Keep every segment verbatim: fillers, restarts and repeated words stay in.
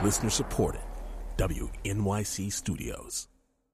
Listener supported. W N Y C Studios.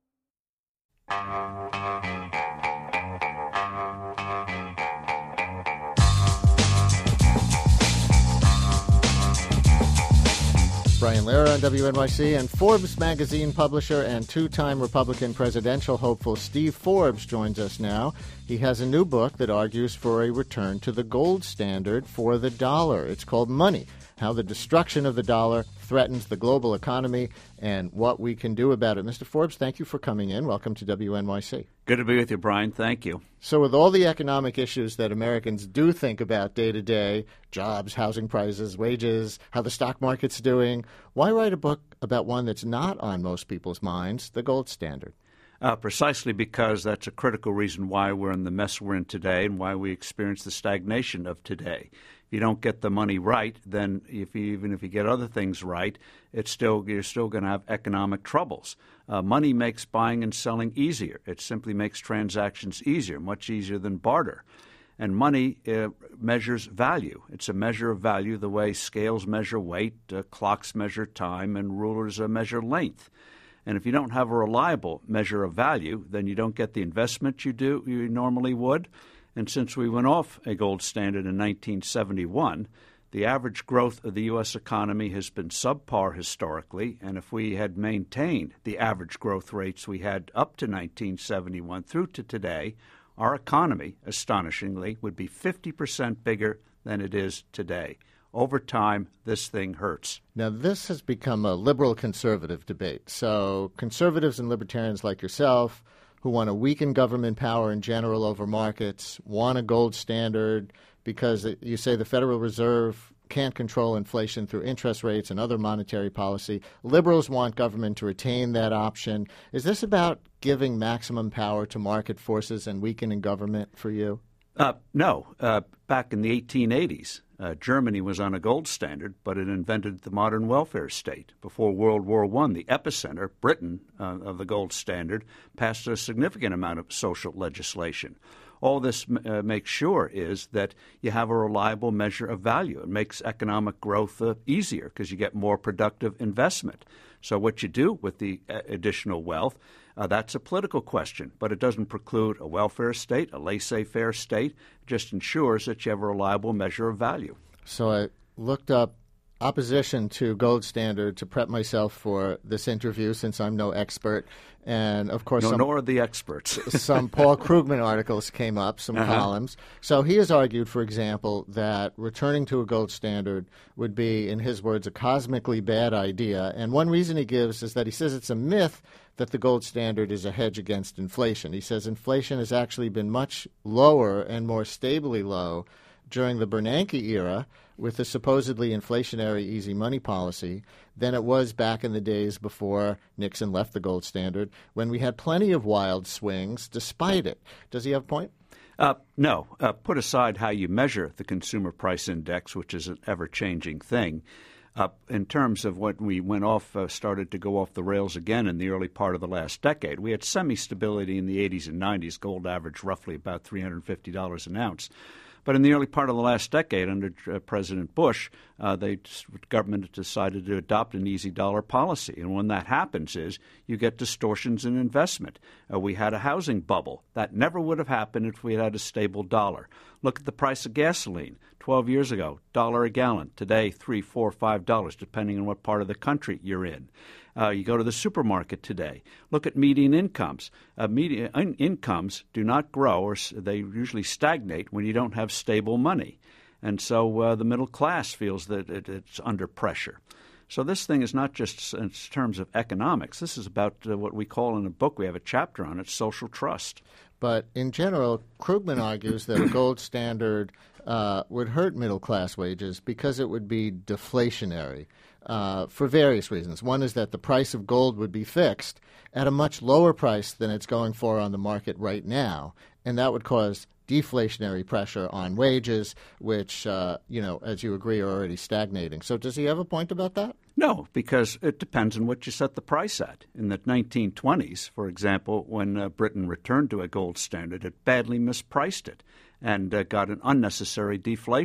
Brian Lehrer on W N Y C, and Forbes magazine publisher and two-time Republican presidential hopeful Steve Forbes joins us now. He has a new book that argues for a return to the gold standard for the dollar. It's called Money: How the Destruction of the Dollar Threatens the Global Economy and What We Can Do About It. Mister Forbes, thank you for coming in. Welcome to W N Y C. Good to be with you, Brian. Thank you. So with all the economic issues that Americans do think about day to day, jobs, housing prices, wages, how the stock market's doing, why write a book about one that's not on most people's minds, the gold standard? Uh, precisely because that's a critical reason why we're in the mess we're in today and why we experience the stagnation of today. If you don't get the money right, then if you, even if you get other things right, it's still you're still going to have economic troubles. Uh, money makes buying and selling easier. It simply makes transactions easier, much easier than barter. And money uh, measures value. It's a measure of value the way scales measure weight, uh, clocks measure time, and rulers uh, measure length. And if you don't have a reliable measure of value, then you don't get the investment you do you normally would. And since we went off a gold standard in nineteen seventy-one, the average growth of the U S economy has been subpar historically. And if we had maintained the average growth rates we had up to nineteen seventy-one through to today, our economy, astonishingly, would be fifty percent bigger than it is today. Over time, this thing hurts. Now, this has become a liberal-conservative debate. So conservatives and libertarians like yourself, who want to weaken government power in general over markets, want a gold standard because you say the Federal Reserve can't control inflation through interest rates and other monetary policy. Liberals want government to retain that option. Is this about giving maximum power to market forces and weakening government for you? Uh, no. Uh, back in the eighteen eighties, uh, Germany was on a gold standard, but it invented the modern welfare state. Before World War One, the epicenter, Britain, uh, of the gold standard, passed a significant amount of social legislation. All this uh, makes sure is that you have a reliable measure of value. It makes economic growth uh, easier because you get more productive investment. So what you do with the uh, additional wealth, uh, that's a political question, but it doesn't preclude a welfare state, a laissez-faire state. It just ensures that you have a reliable measure of value. So I looked up opposition to gold standard to prep myself for this interview since I'm no expert. And, of course, no, some, nor are the experts. some Paul Krugman articles came up, some uh-huh. columns. So he has argued, for example, that returning to a gold standard would be, in his words, a cosmically bad idea. And one reason he gives is that he says it's a myth that the gold standard is a hedge against inflation. He says inflation has actually been much lower and more stably low during the Bernanke era with the supposedly inflationary easy money policy than it was back in the days before Nixon left the gold standard, when we had plenty of wild swings despite it. Does he have a point? Uh, no. Uh, put aside how you measure the consumer price index, which is an ever-changing thing. Uh, in terms of what we went off, uh, started to go off the rails again in the early part of the last decade. We had semi-stability in the eighties and nineties. Gold averaged roughly about three hundred fifty dollars an ounce. But in the early part of the last decade, under uh, President Bush, uh, the government decided to adopt an easy dollar policy. And when that happens is you get distortions in investment. Uh, we had a housing bubble. That never would have happened if we had had a stable dollar. Look at the price of gasoline. Twelve years ago, dollar a gallon. Today, three, four, five dollars, depending on what part of the country you're in. Uh, you go to the supermarket today. Look at median incomes. Uh, median in- incomes do not grow, or s- they usually stagnate when you don't have stable money. And so uh, the middle class feels that it, it's under pressure. So this thing is not just in terms of economics. This is about uh, what we call in a book, we have a chapter on it, social trust. But in general, Krugman argues that a gold standard uh, would hurt middle-class wages because it would be deflationary uh, for various reasons. One is that the price of gold would be fixed at a much lower price than it's going for on the market right now, and that would cause deflationary pressure on wages, which, uh, you know, as you agree, are already stagnating. So does he have a point about that? No, because it depends on what you set the price at. In the nineteen twenties, for example, when uh, Britain returned to a gold standard, it badly mispriced it and uh, got an unnecessary deflation.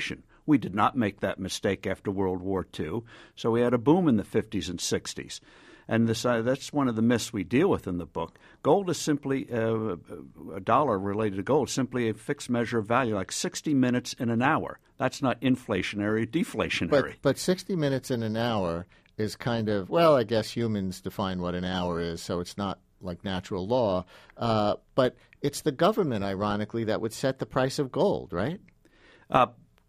We did not make that mistake after World War Two, so we had a boom in the fifties and sixties. And this, uh, that's one of the myths we deal with in the book. Gold is simply, uh, a dollar related to gold, simply a fixed measure of value, like sixty minutes in an hour. That's not inflationary, deflationary. But, but sixty minutes in an hour is kind of, well, I guess humans define what an hour is, so it's not like natural law. Uh, but it's the government, ironically, that would set the price of gold, right? Uh,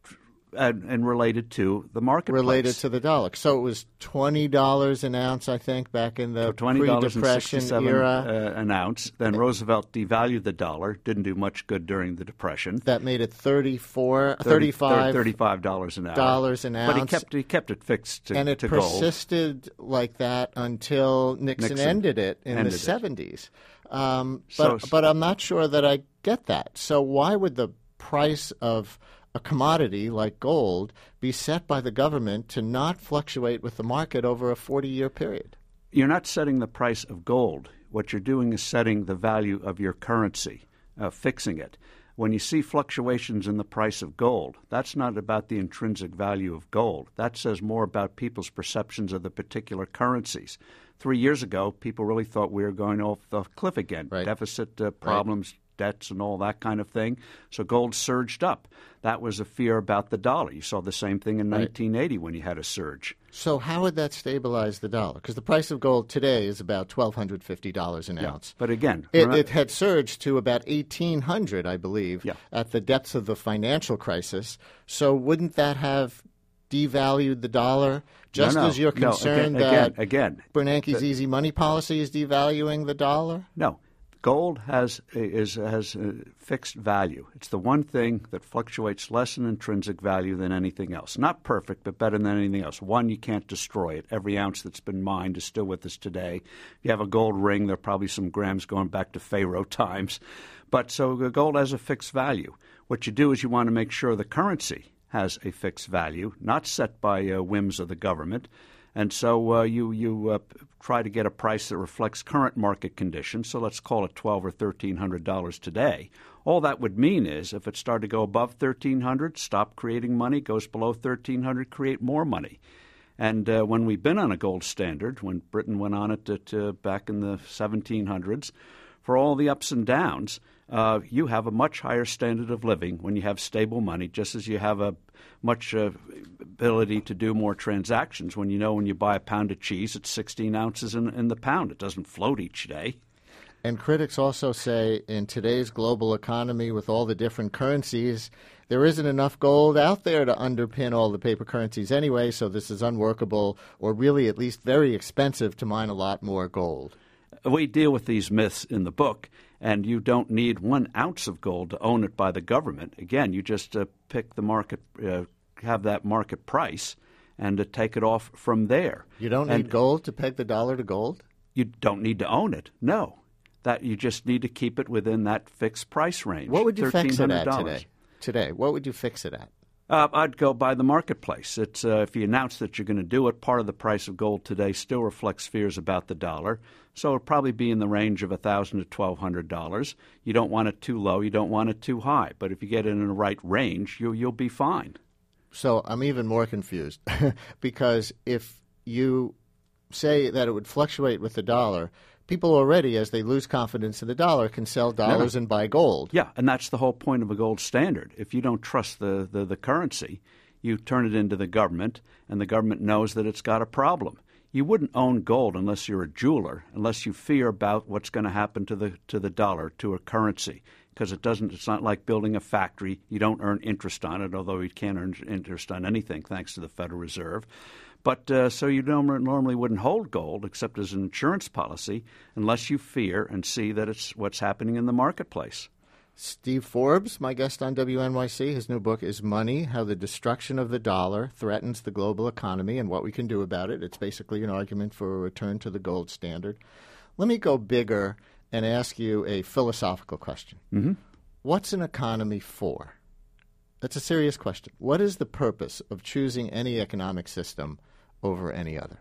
and, and related to the marketplace. Related to the dollar. So it was twenty dollars an ounce, I think, back in the pre-Depression era. Uh, an ounce. Then Roosevelt devalued the dollar. Didn't do much good during the Depression. That made it thirty-four, thirty-five, thirty-five dollars an hour. Dollars an ounce. But he kept he kept it fixed to, and it to gold. persisted like that until Nixon, Nixon ended it in ended the it. seventies. Um, but So- but I'm not sure that I get that. So why would the price of a commodity like gold be set by the government to not fluctuate with the market over a forty-year period? You're not setting the price of gold. What you're doing is setting the value of your currency, uh, fixing it. When you see fluctuations in the price of gold, that's not about the intrinsic value of gold. That says more about people's perceptions of the particular currencies. Three years ago, people really thought we were going off the cliff again. Right. Deficit uh, problems, debts, and all that kind of thing. So gold surged up. That was a fear about the dollar. You saw the same thing in Right. nineteen eighty when you had a surge. So how would that stabilize the dollar? Because the price of gold today is about twelve hundred fifty dollars an Yeah. ounce. But again, It, remember- it had surged to about eighteen hundred, I believe, Yeah. at the depths of the financial crisis. So wouldn't that have devalued the dollar, just No, no. as you're No, concerned again, that again, again. Bernanke's easy money policy is devaluing the dollar? No, gold has is has a fixed value. It's the one thing that fluctuates less in intrinsic value than anything else. Not perfect, but better than anything else. One, you can't destroy it. Every ounce that's been mined is still with us today. If you have a gold ring, there are probably some grams going back to Pharaoh times. But so gold has a fixed value. What you do is you want to make sure the currency has a fixed value, not set by uh, whims of the government. And so uh, you you uh, try to get a price that reflects current market conditions. So let's call it twelve or thirteen hundred dollars today. All that would mean is if it started to go above thirteen hundred, stop creating money. Goes below thirteen hundred, create more money. And uh, when we've been on a gold standard, when Britain went on it at, uh, back in the seventeen hundreds, for all the ups and downs, uh, you have a much higher standard of living when you have stable money, just as you have a much uh, ability to do more transactions when you know when you buy a pound of cheese, it's sixteen ounces in, in the pound. It doesn't float each day. And critics also say in today's global economy with all the different currencies, there isn't enough gold out there to underpin all the paper currencies anyway, so this is unworkable or really at least very expensive to mine a lot more gold. We deal with these myths in the book, and you don't need one ounce of gold to own it by the government. Again, you just uh, pick the market, uh, have that market price, and uh, take it off from there. You don't And need gold to peg the dollar to gold? You don't need to own it. No. That you just need to keep it within that fixed price range. What would you fix it at thirteen hundred dollars. today? Today, what would you fix it at? Uh, I'd go by the marketplace. It's uh, if you announce that you're going to do it, part of the price of gold today still reflects fears about the dollar. So it'll probably be in the range of one thousand dollars to twelve hundred dollars. You don't want it too low. You don't want it too high. But if you get it in the right range, you, you'll be fine. So I'm even more confused because if you say that it would fluctuate with the dollar, people already, as they lose confidence in the dollar, can sell dollars No. and buy gold. Yeah, and that's the whole point of a gold standard. If you don't trust the, the, the currency, you turn it into the government, and the government knows that it's got a problem. You wouldn't own gold unless you're a jeweler, unless you fear about what's going to happen to the to the dollar, to a currency, because it doesn't. It's not like building a factory. You don't earn interest on it, although you can't earn interest on anything thanks to the Federal Reserve. But uh, so you don't, normally wouldn't hold gold except as an insurance policy unless you fear and see that it's what's happening in the marketplace. Steve Forbes, my guest on W N Y C, his new book is Money, How the Destruction of the Dollar Threatens the Global Economy and What We Can Do About It. It's basically an argument for a return to the gold standard. Let me go bigger and ask you a philosophical question. Mm-hmm. What's an economy for? That's a serious question. What is the purpose of choosing any economic system over any other?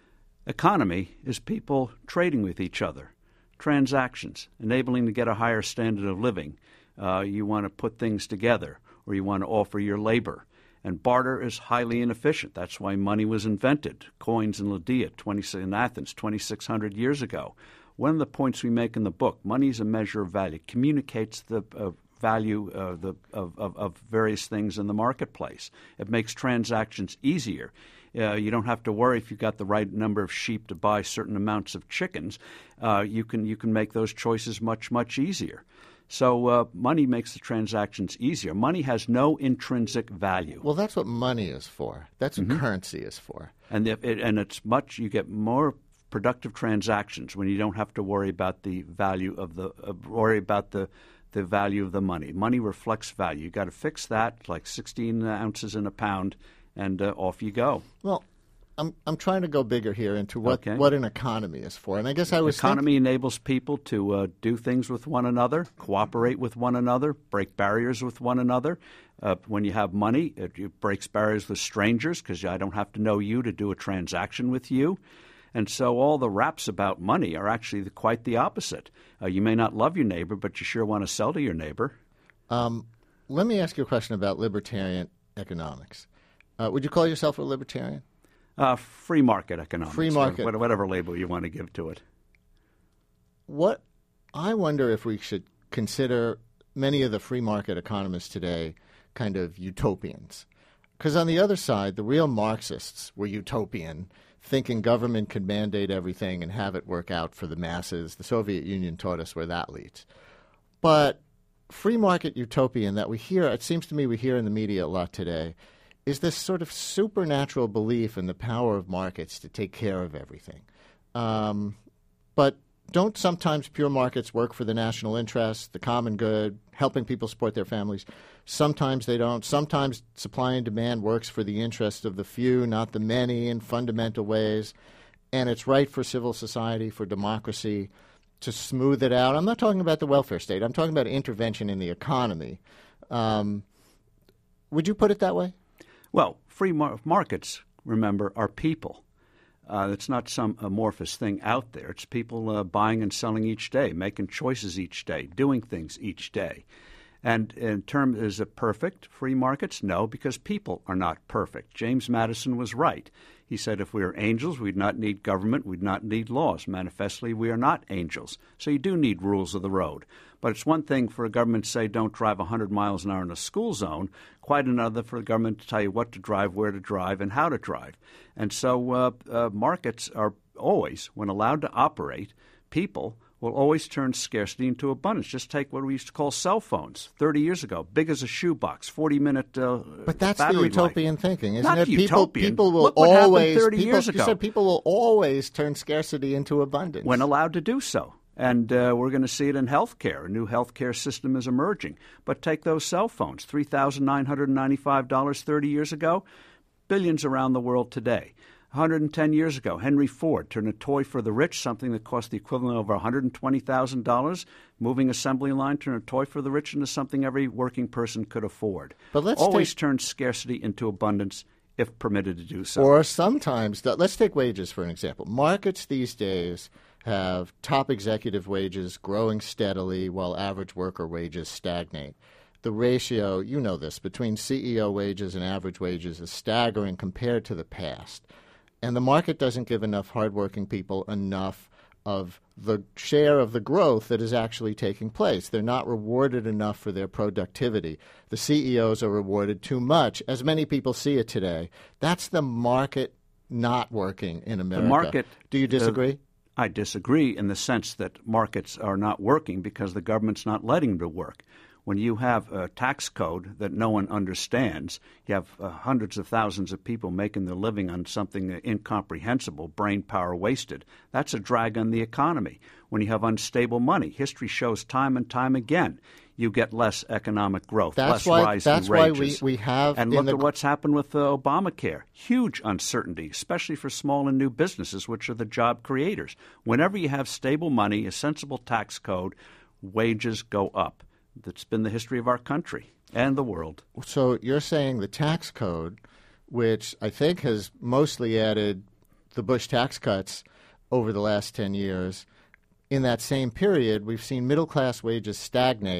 Economy is people trading with each other, transactions, enabling to get a higher standard of living. Uh, you want to put things together, or you want to offer your labor. And barter is highly inefficient. That's why money was invented. Coins in Lydia, twenty, in Athens, twenty-six hundred years ago. One of the points we make in the book, money is a measure of value, communicates the uh, value uh, the, of, of, of various things in the marketplace. It makes transactions easier. Uh, you don't have to worry if you've got the right number of sheep to buy certain amounts of chickens. Uh, you can you can make those choices much, much easier. So uh, money makes the transactions easier. Money has no intrinsic value. Well, that's what money is for. That's what mm-hmm. currency is for. And if it, and it's much. You get more productive transactions when you don't have to worry about the value of the uh, worry about the the value of the money. Money reflects value. You got to fix that, like sixteen ounces in a pound, and uh, off you go. Well, I'm I'm trying to go bigger here into what, okay. what an economy is for, and I guess I was economy thinking... enables people to uh, do things with one another, cooperate with one another, break barriers with one another. Uh, when you have money, it, it breaks barriers with strangers because I don't have to know you to do a transaction with you. And so all the raps about money are actually the, quite the opposite. Uh, you may not love your neighbor, but you sure want to sell to your neighbor. Um, let me ask you a question about libertarian economics. Uh, would you call yourself a libertarian? Uh, free market economics. Free market. Or whatever label you want to give to it. What I wonder if we should consider many of the free market economists today kind of utopians. Because on the other side, the real Marxists were utopian, thinking government could mandate everything and have it work out for the masses. The Soviet Union taught us where that leads. But free market utopian that we hear, it seems to me we hear in the media a lot today, is this sort of supernatural belief in the power of markets to take care of everything. Um, but don't sometimes pure markets work for the national interest, the common good, helping people support their families? Sometimes they don't. Sometimes supply and demand works for the interest of the few, not the many, in fundamental ways. And it's right for civil society, for democracy, to smooth it out. I'm not talking about the welfare state. I'm talking about intervention in the economy. Um, would you put it that way? Well, free mar- markets, remember, are people. Uh, it's not some amorphous thing out there. It's people uh, buying and selling each day, making choices each day, doing things each day. And in terms, is it perfect, free markets? No, because people are not perfect. James Madison was right. He said if we were angels, we'd not need government, we'd not need laws. Manifestly, we are not angels. So you do need rules of the road. But it's one thing for a government to say don't drive one hundred miles an hour in a school zone, quite another for the government to tell you what to drive, where to drive, and how to drive. And so uh, uh, markets are always, when allowed to operate, people will always turn scarcity into abundance. Just take what we used to call cell phones thirty years ago, big as a shoebox, forty-minute uh, But that's the utopian life. thinking, isn't Not it? People, utopian. people will Look what always happened thirty people, years ago. You said people will always turn scarcity into abundance when allowed to do so. And uh, we're going to see it in healthcare. A new healthcare system is emerging. But take those cell phones, three thousand nine hundred ninety-five dollars thirty years ago, billions around the world today. one hundred ten years ago, Henry Ford turned a toy for the rich, something that cost the equivalent of over one hundred twenty thousand dollars. Moving assembly line turned a toy for the rich into something every working person could afford. But let's always take... turn scarcity into abundance if permitted to do so. Or sometimes, let's take wages for an example. Markets these days have top executive wages growing steadily while average worker wages stagnate. The ratio, you know this, between C E O wages and average wages is staggering compared to the past. And the market doesn't give enough hardworking people enough of the share of the growth that is actually taking place. They're not rewarded enough for their productivity. The C E Os are rewarded too much, as many people see it today. That's the market not working in America. The market, Do you disagree? Uh, I disagree in the sense that markets are not working because the government's not letting them work. When you have a tax code that no one understands, you have uh, hundreds of thousands of people making their living on something uh, incomprehensible, brain power wasted. That's a drag on the economy. When you have unstable money, history shows time and time again, you get less economic growth, that's less why, rise that's in wages. That's why we, we have... And look the... at what's happened with uh, Obamacare. Huge uncertainty, especially for small and new businesses, which are the job creators. Whenever you have stable money, a sensible tax code, wages go up. That's been the history of our country and the world. So you're saying the tax code, which I think has mostly added the Bush tax cuts over the last ten years, in that same period, we've seen middle-class wages stagnate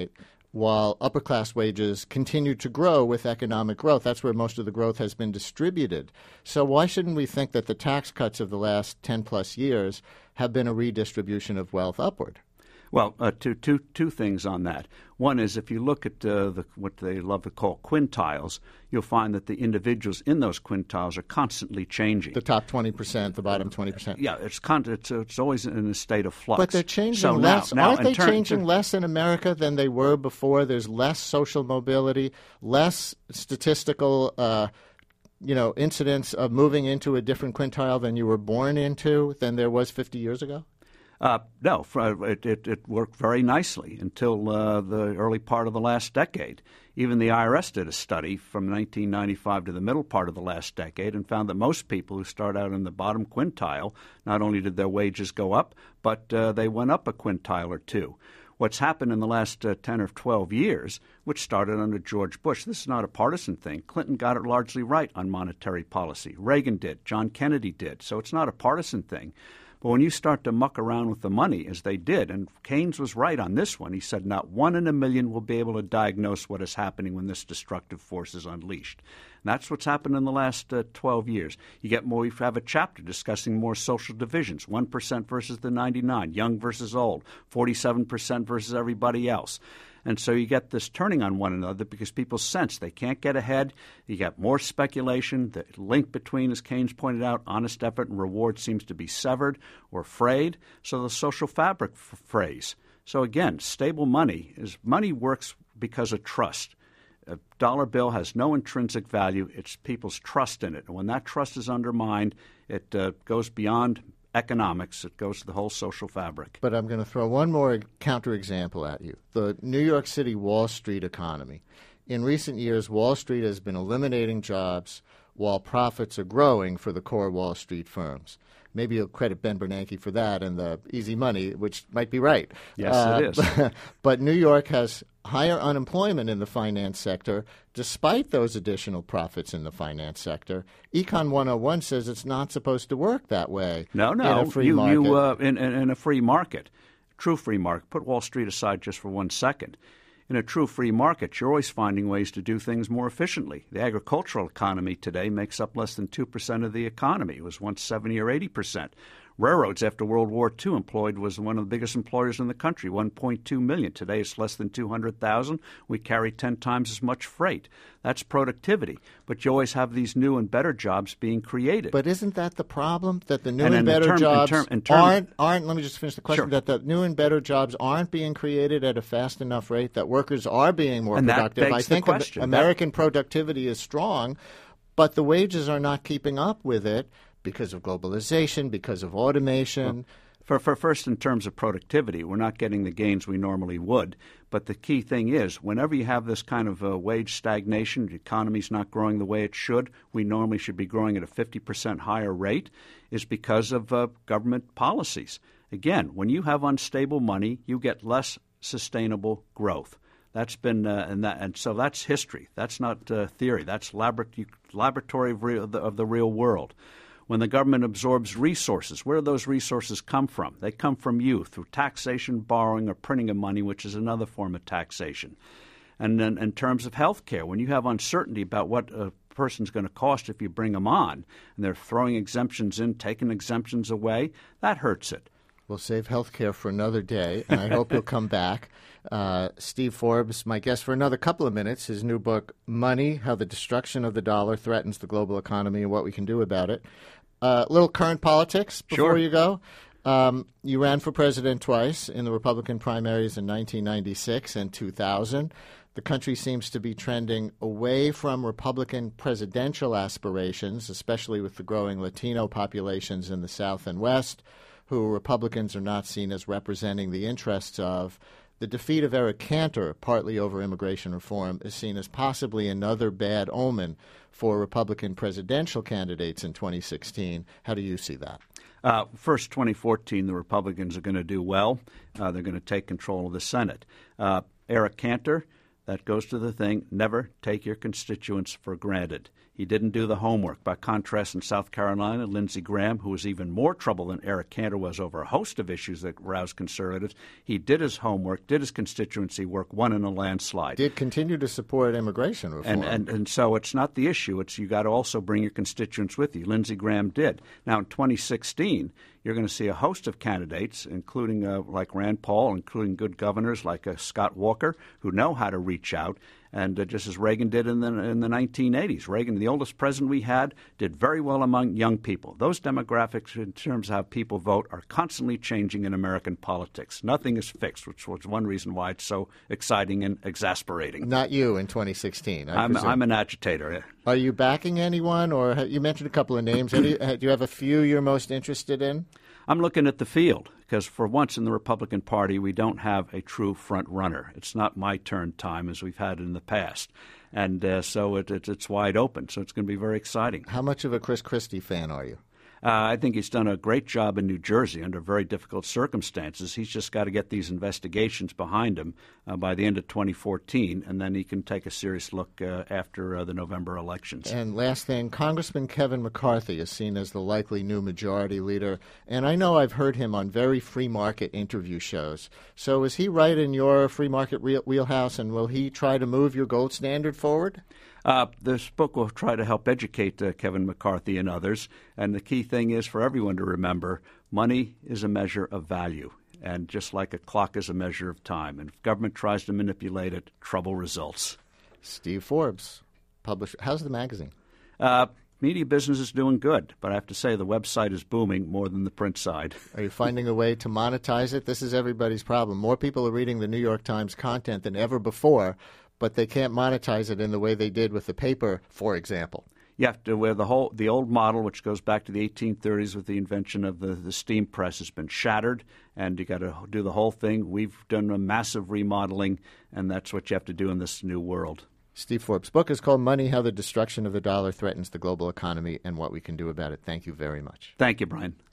while upper-class wages continue to grow with economic growth. That's where most of the growth has been distributed. So why shouldn't we think that the tax cuts of the last ten-plus years have been a redistribution of wealth upward? Well, uh, two, two, two things on that. One is if you look at uh, the, what they love to call quintiles, you'll find that the individuals in those quintiles are constantly changing. The top twenty percent, the bottom twenty percent. Yeah, it's con- it's, it's always in a state of flux. But they're changing so less. Now, now, Aren't they turn, changing to, less in America than they were before? There's less social mobility, less statistical uh, you know, incidents of moving into a different quintile than you were born into than there was fifty years ago? Uh, no, it, it, it worked very nicely until uh, the early part of the last decade. Even the I R S did a study from nineteen ninety-five to the middle part of the last decade and found that most people who start out in the bottom quintile, not only did their wages go up, but uh, they went up a quintile or two. What's happened in the last uh, ten or twelve years, which started under George Bush, this is not a partisan thing. Clinton got it largely right on monetary policy. Reagan did. John Kennedy did. So it's not a partisan thing. But when you start to muck around with the money, as they did, and Keynes was right on this one, he said not one in a million will be able to diagnose what is happening when this destructive force is unleashed. And that's what's happened in the last uh, twelve years. You get more, you have a chapter discussing more social divisions, one percent versus the ninety-nine, young versus old, forty-seven percent versus everybody else. And so you get this turning on one another because people sense they can't get ahead. You get more speculation. The link between, as Keynes pointed out, honest effort and reward seems to be severed or frayed. So the social fabric f- frays. So again, stable money is money works because of trust. A dollar bill has no intrinsic value. It's people's trust in it. And when that trust is undermined, it uh, goes beyond economics. It goes to the whole social fabric. But I'm going to throw one more counterexample at you. The New York City Wall Street economy. In recent years, Wall Street has been eliminating jobs while profits are growing for the core Wall Street firms. Maybe you'll credit Ben Bernanke for that and the easy money, which might be right. Yes, uh, it is. But New York has higher unemployment in the finance sector despite those additional profits in the finance sector. Econ one oh one says it's not supposed to work that way. No, no. In a free you, market. You, uh, in, in, in a free market, true free market, put Wall Street aside just for one second. In a true free market, you're always finding ways to do things more efficiently. The agricultural economy today makes up less than two percent of the economy. It was once seventy or eighty percent. Railroads after World War Two employed was one of the biggest employers in the country, one point two million. Today it's less than two hundred thousand. We carry ten times as much freight. That's productivity. But you always have these new and better jobs being created. But isn't that the problem, that the new and, and, and better term, jobs in term, in term, aren't, aren't, let me just finish the question, sure. that the new and better jobs aren't being created at a fast enough rate, that workers are being more and productive? That begs I think the question. American that, productivity is strong, but the wages are not keeping up with it because of globalization, because of automation. Well, for, for first, in terms of productivity, we're not getting the gains we normally would. But the key thing is, whenever you have this kind of uh, wage stagnation, the economy's not growing the way it should, we normally should be growing at a fifty percent higher rate, is because of uh, government policies. Again, when you have unstable money, you get less sustainable growth. That's been, uh, and, that, and so that's history. That's not uh, theory. That's labor- laboratory of, real, of the real world. When the government absorbs resources, where do those resources come from? They come from you through taxation, borrowing, or printing of money, which is another form of taxation. And then in terms of health care, when you have uncertainty about what a person's going to cost if you bring them on, and they're throwing exemptions in, taking exemptions away, that hurts it. We'll save health care for another day, and I hope you'll come back. Uh, Steve Forbes, my guest for another couple of minutes. His new book, Money, How the Destruction of the Dollar Threatens the Global Economy and What We Can Do About It. A uh, little current politics before Sure. you go. Um, you ran for president twice in the Republican primaries in nineteen ninety-six and two thousand. The country seems to be trending away from Republican presidential aspirations, especially with the growing Latino populations in the South and West, who Republicans are not seen as representing the interests of. The defeat of Eric Cantor, partly over immigration reform, is seen as possibly another bad omen for Republican presidential candidates in twenty sixteen. How do you see that? Uh, first, twenty fourteen, the Republicans are going to do well. Uh, they're going to take control of the Senate. Uh, Eric Cantor, that goes to the thing, never take your constituents for granted. He didn't do the homework. By contrast, in South Carolina, Lindsey Graham, who was even more trouble than Eric Cantor was over a host of issues that roused conservatives, he did his homework, did his constituency work, won in a landslide. Did continue to support immigration reform. And, and, and so it's not the issue. It's you got to also bring your constituents with you. Lindsey Graham did. Now, in twenty sixteen, you're going to see a host of candidates, including uh, like Rand Paul, including good governors like uh, Scott Walker, who know how to reach out. And uh, just as Reagan did in the in the nineteen eighties, Reagan, the oldest president we had, did very well among young people. Those demographics, in terms of how people vote, are constantly changing in American politics. Nothing is fixed, which was one reason why it's so exciting and exasperating. Not you in twenty sixteen. I I'm, presume. I'm an agitator. Are you backing anyone, or you mentioned a couple of names? Do you, do you have a few you're most interested in? I'm looking at the field because for once in the Republican Party, we don't have a true front runner. It's not my turn time as we've had in the past. And uh, so it, it, it's wide open. So it's going to be very exciting. How much of a Chris Christie fan are you? Uh, I think he's done a great job in New Jersey under very difficult circumstances. He's just got to get these investigations behind him uh, by the end of twenty fourteen, and then he can take a serious look uh, after uh, the November elections. And last thing, Congressman Kevin McCarthy is seen as the likely new majority leader, and I know I've heard him on very free market interview shows. So is he right in your free market wheel- wheelhouse, and will he try to move your gold standard forward? Uh, this book will try to help educate uh, Kevin McCarthy and others. And the key thing is for everyone to remember, money is a measure of value. And just like a clock is a measure of time. And if government tries to manipulate it, trouble results. Steve Forbes, publisher. How's the magazine? Uh, media business is doing good. But I have to say the website is booming more than the print side. Are you finding a way to monetize it? This is everybody's problem. More people are reading the New York Times content than ever before, but they can't monetize it in the way they did with the paper, for example. You have to where the whole the old model, which goes back to the eighteen thirties with the invention of the, the steam press, has been shattered, and you got to do the whole thing. We've done a massive remodeling, and that's what you have to do in this new world. Steve Forbes' book is called Money, How the Destruction of the Dollar Threatens the Global Economy and What We Can Do About It. Thank you very much. Thank you, Brian.